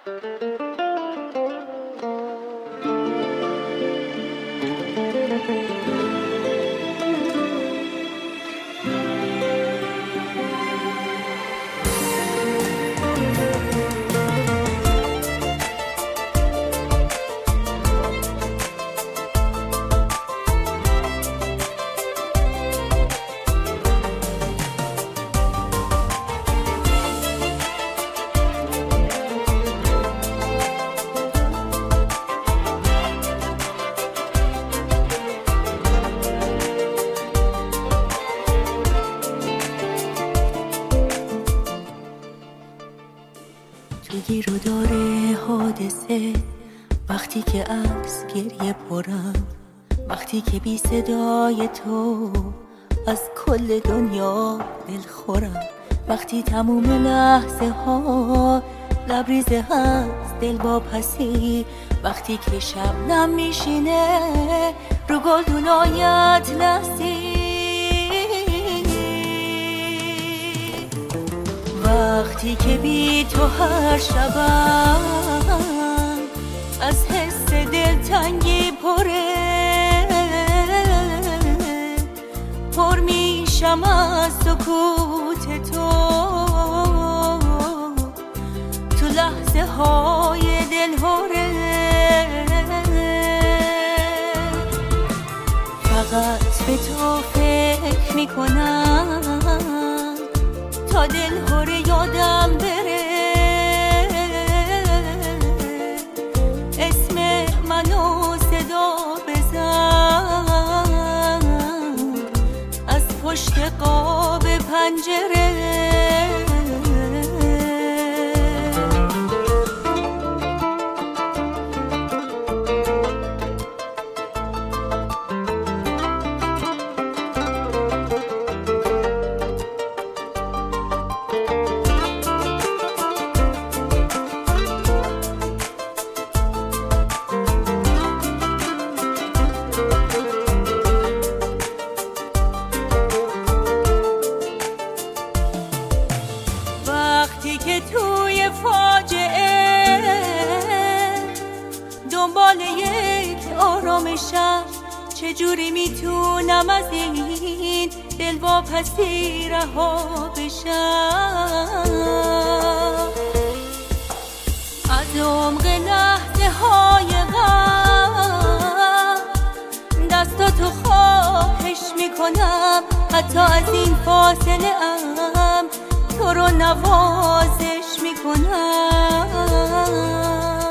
توی رو داره حادثه، وقتی که از گریه پرم، وقتی که بی صدای تو از کل دنیا دل خورم، وقتی تموم لحظه ها لبریزه هست دل واپسی، وقتی که شبنم میشینه رو گلدونای اطلسی، وقتی که بی تو هر شبم از حس دلتنگی پر میشم از سکوت تو لحظه های دلهوره، فقط به تو فکر میکنم تا دلهوره یادم بره، اسم منو صدا بزن از پشت قاب پنجره. وقتی که توی فاجعه دنبال یک آرامشم، چجوری میتونم از این دل واپسی رها بشم، از عمق لحظه های غم دستاتو خواهش میکنم، حتی از این فاصله ام تو رو نوازش میکنم.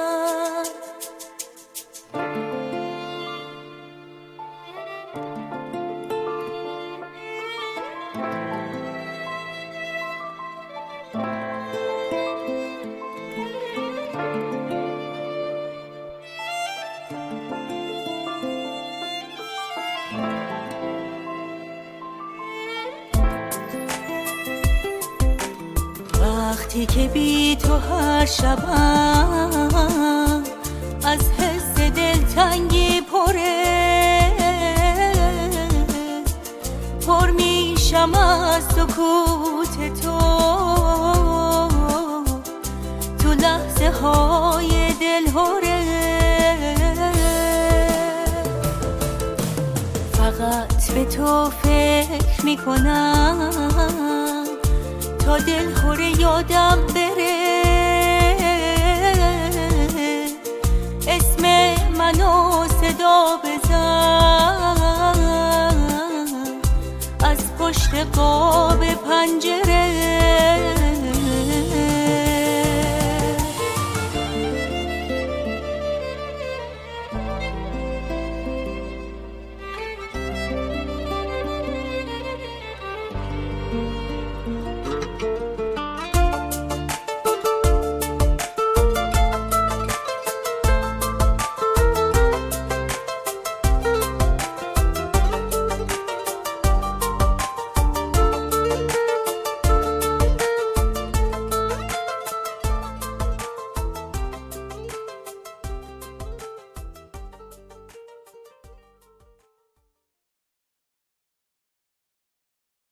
وقتی که بی تو هر شبم از حس دلتنگی پر میشم از سکوت تو لحظه های دلهوره، فقط به تو فکر میکنم تا دلهوره یادم بره، اسم منو صدا بزن از پشت قاب پنجره.